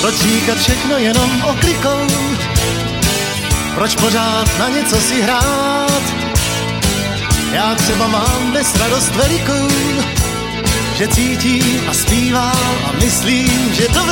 Proč říkat všechno jenom oklikou? Proč pořád na něco si hrát? Já třeba mám dnes radost velikou, že cítím a zpívám a myslím, že to